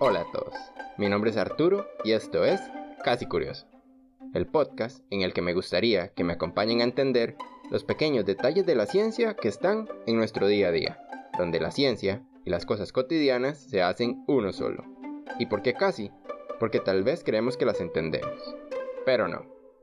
Hola a todos, mi nombre es Arturo y esto es Casi Curioso, el podcast en el que me gustaría que me acompañen a entender los pequeños detalles de la ciencia que están en nuestro día a día, donde la ciencia y las cosas cotidianas se hacen uno solo. ¿Y por qué casi? Porque tal vez creemos que las entendemos, pero no.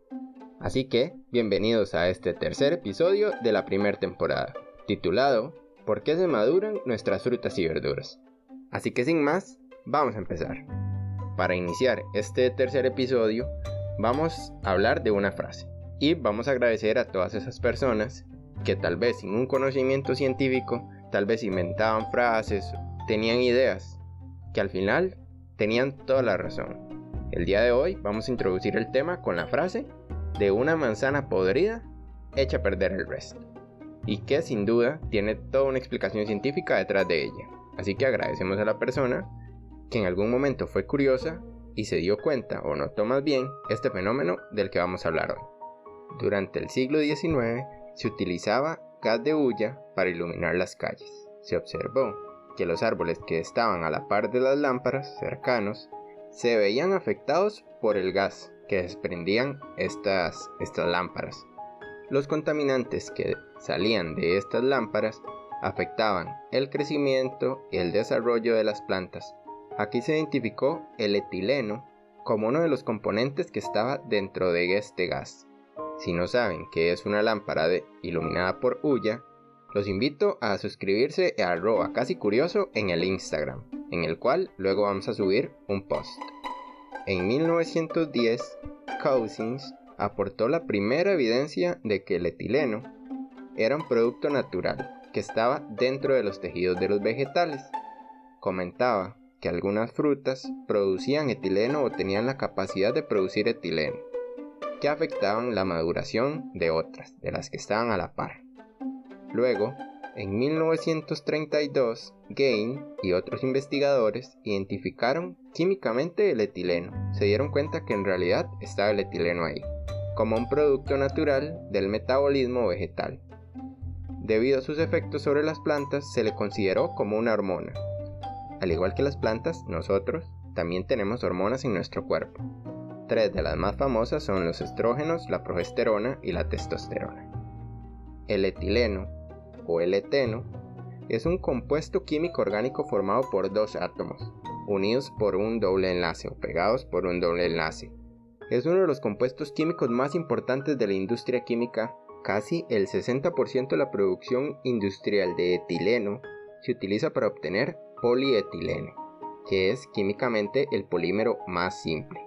Así que, bienvenidos a este tercer episodio de la primera temporada, titulado ¿Por qué se maduran nuestras frutas y verduras? Así que sin más, vamos a empezar. Para iniciar este tercer episodio, vamos a hablar de una frase. Y vamos a agradecer a todas esas personas que tal vez sin un conocimiento científico, tal vez inventaban frases, tenían ideas, que al final tenían toda la razón. El día de hoy vamos a introducir el tema con la frase de una manzana podrida echa a perder el resto. Y que sin duda tiene toda una explicación científica detrás de ella. Así que agradecemos a la persona que en algún momento fue curiosa y se dio cuenta o notó más bien este fenómeno del que vamos a hablar hoy. Durante el siglo XIX se utilizaba gas de hulla para iluminar las calles. Se observó que los árboles que estaban a la par de las lámparas cercanos se veían afectados por el gas que desprendían estas lámparas. Los contaminantes que salían de estas lámparas afectaban el crecimiento y el desarrollo de las plantas. Aquí se identificó el etileno como uno de los componentes que estaba dentro de este gas. Si no saben qué es una lámpara iluminada por hulla, los invito a suscribirse a @casicurioso en el Instagram, en el cual luego vamos a subir un post. En 1910, Cousins aportó la primera evidencia de que el etileno era un producto natural que estaba dentro de los tejidos de los vegetales. Comentaba que algunas frutas producían etileno o tenían la capacidad de producir etileno, que afectaban la maduración de otras, de las que estaban a la par. Luego, en 1932, Gain y otros investigadores identificaron químicamente el etileno. Se dieron cuenta que en realidad estaba el etileno ahí, como un producto natural del metabolismo vegetal. Debido a sus efectos sobre las plantas, se le consideró como una hormona. Al igual que las plantas, nosotros también tenemos hormonas en nuestro cuerpo. 3 de las más famosas son los estrógenos, la progesterona y la testosterona. El etileno o el eteno es un compuesto químico orgánico formado por dos átomos, unidos por un doble enlace o pegados por un doble enlace. Es uno de los compuestos químicos más importantes de la industria química. Casi el 60% de la producción industrial de etileno se utiliza para obtener polietileno, que es químicamente el polímero más simple.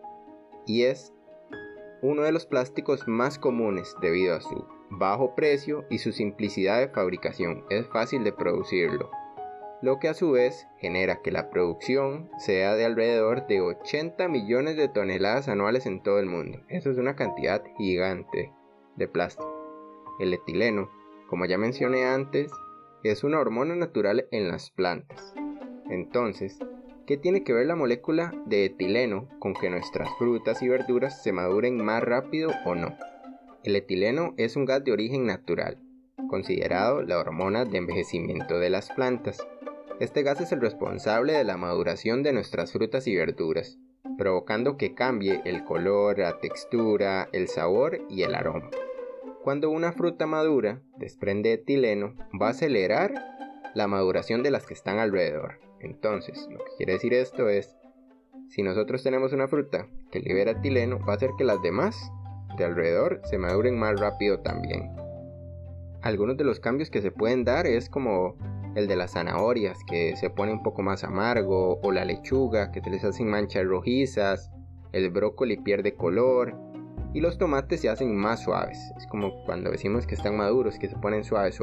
Y es uno de los plásticos más comunes debido a su bajo precio y su simplicidad de fabricación. Es fácil de producirlo, lo que a su vez genera que la producción sea de alrededor de 80 millones de toneladas anuales en todo el mundo. Eso es una cantidad gigante de plástico. El etileno, como ya mencioné antes, es una hormona natural en las plantas. Entonces, ¿qué tiene que ver la molécula de etileno con que nuestras frutas y verduras se maduren más rápido o no? El etileno es un gas de origen natural, considerado la hormona de envejecimiento de las plantas. Este gas es el responsable de la maduración de nuestras frutas y verduras, provocando que cambie el color, la textura, el sabor y el aroma. Cuando una fruta madura desprende etileno, va a acelerar la maduración de las que están alrededor. Entonces, lo que quiere decir esto es, si nosotros tenemos una fruta que libera etileno, va a hacer que las demás de alrededor se maduren más rápido también. Algunos de los cambios que se pueden dar es como el de las zanahorias, que se pone un poco más amargo, o la lechuga, que se les hacen manchas rojizas, el brócoli pierde color, y los tomates se hacen más suaves. Es como cuando decimos que están maduros, que se ponen suaves.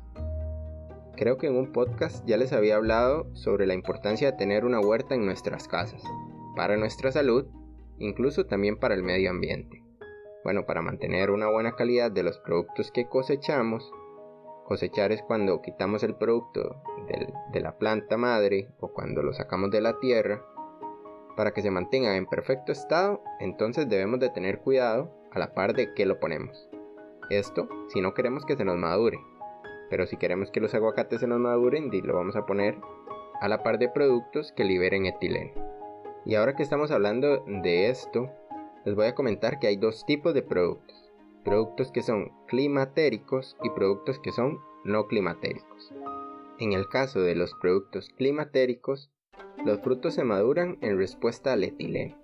Creo que en un podcast ya les había hablado sobre la importancia de tener una huerta en nuestras casas, para nuestra salud, incluso también para el medio ambiente. Bueno, para mantener una buena calidad de los productos que cosechamos. Cosechar es cuando quitamos el producto de la planta madre o cuando lo sacamos de la tierra. Para que se mantenga en perfecto estado, entonces debemos de tener cuidado a la par de que lo ponemos. Esto si no queremos que se nos madure, pero si queremos que los aguacates se nos maduren, lo vamos a poner a la par de productos que liberen etileno. Y ahora que estamos hablando de esto, les voy a comentar que hay dos tipos de productos. Productos que son climatéricos y productos que son no climatéricos. En el caso de los productos climatéricos, los frutos se maduran en respuesta al etileno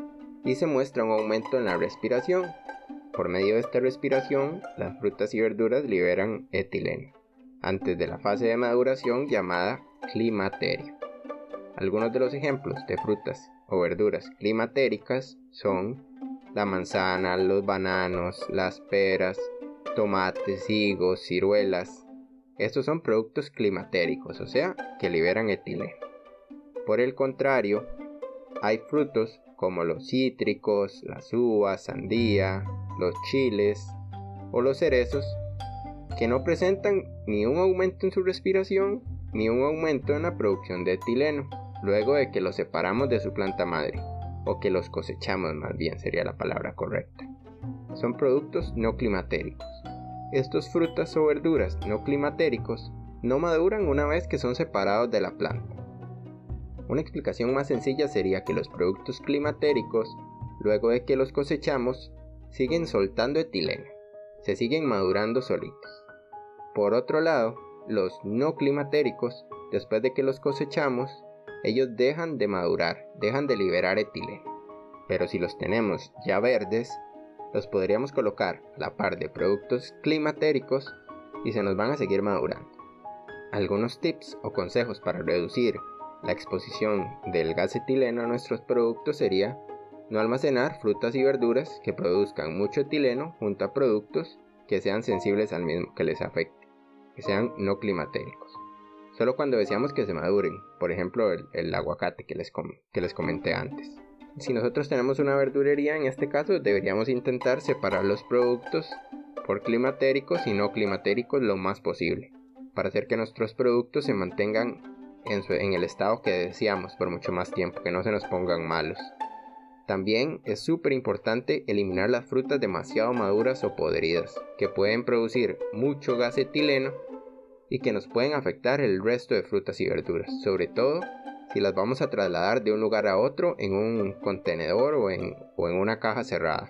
y se muestra un aumento en la respiración. Por medio de esta respiración, las frutas y verduras liberan etileno antes de la fase de maduración llamada climaterio. Algunos de los ejemplos de frutas o verduras climatéricas son la manzana, los bananos, las peras, tomates, higos, ciruelas. Estos son productos climatéricos, o sea, que liberan etileno. Por el contrario, hay frutos como los cítricos, las uvas, sandía, los chiles o los cerezos que no presentan ni un aumento en su respiración ni un aumento en la producción de etileno luego de que los separamos de su planta madre, o que los cosechamos, más bien sería la palabra correcta. Son productos no climatéricos. Estos frutas o verduras no climatéricos no maduran una vez que son separados de la planta. Una explicación más sencilla sería que los productos climatéricos, luego de que los cosechamos, siguen soltando etileno, se siguen madurando solitos. Por otro lado, los no climatéricos, después de que los cosechamos, ellos dejan de madurar, dejan de liberar etileno. Pero si los tenemos ya verdes, los podríamos colocar a la par de productos climatéricos y se nos van a seguir madurando. Algunos tips o consejos para reducir la exposición del gas etileno a nuestros productos sería no almacenar frutas y verduras que produzcan mucho etileno junto a productos que sean sensibles al mismo, que les afecte, que sean no climatéricos. Solo cuando deseamos que se maduren, por ejemplo el aguacate que les comenté antes. Si nosotros tenemos una verdulería, en este caso deberíamos intentar separar los productos por climatéricos y no climatéricos lo más posible, para hacer que nuestros productos se mantengan en el estado que deseamos por mucho más tiempo, que no se nos pongan malos. También es súper importante eliminar las frutas demasiado maduras o podridas, que pueden producir mucho gas etileno y que nos pueden afectar el resto de frutas y verduras, sobre todo si las vamos a trasladar de un lugar a otro en un contenedor o en una caja cerrada.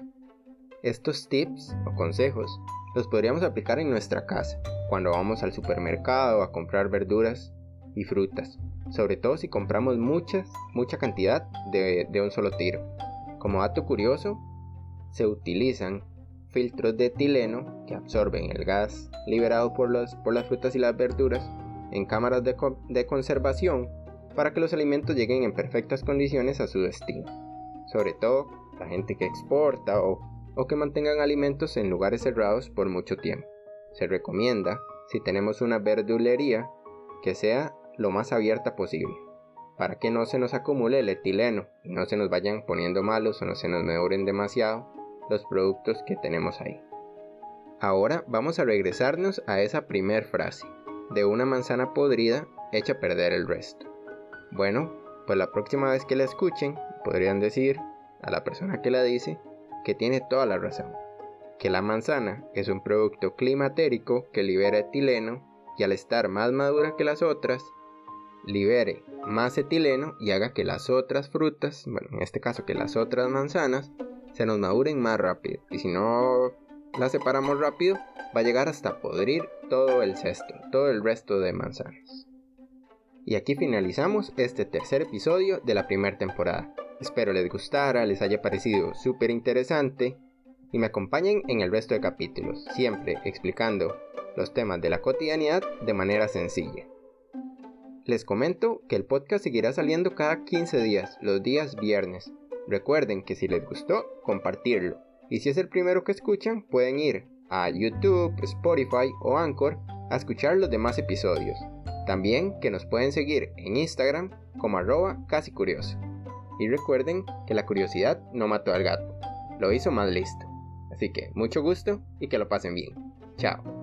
Estos tips o consejos los podríamos aplicar en nuestra casa, cuando vamos al supermercado a comprar verduras y frutas, sobre todo si compramos mucha cantidad de un solo tiro. Como dato curioso, se utilizan filtros de etileno que absorben el gas liberado por las frutas y las verduras en cámaras de conservación para que los alimentos lleguen en perfectas condiciones a su destino. Sobre todo la gente que exporta o que mantengan alimentos en lugares cerrados por mucho tiempo. Se recomienda, si tenemos una verdulería, que sea lo más abierta posible, para que no se nos acumule el etileno y no se nos vayan poniendo malos o no se nos maduren demasiado los productos que tenemos ahí. Ahora vamos a regresarnos a esa primer frase, de una manzana podrida echa a perder el resto. Bueno, pues la próxima vez que la escuchen, podrían decir a la persona que la dice que tiene toda la razón, que la manzana es un producto climatérico que libera etileno y al estar más madura que las otras, libere más etileno y haga que las otras frutas, bueno, en este caso que las otras manzanas, se nos maduren más rápido. Y si no las separamos rápido, va a llegar hasta podrir todo el cesto, todo el resto de manzanas. Y aquí finalizamos este tercer episodio de la primera temporada. Espero les gustara, les haya parecido súper interesante y me acompañen en el resto de capítulos, siempre explicando los temas de la cotidianidad de manera sencilla. Les comento que el podcast seguirá saliendo cada 15 días, los días viernes. Recuerden que si les gustó, compartirlo. Y si es el primero que escuchan, pueden ir a YouTube, Spotify o Anchor a escuchar los demás episodios. También que nos pueden seguir en Instagram como @casicurioso. Y recuerden que la curiosidad no mató al gato, lo hizo más listo. Así que mucho gusto y que lo pasen bien. Chao.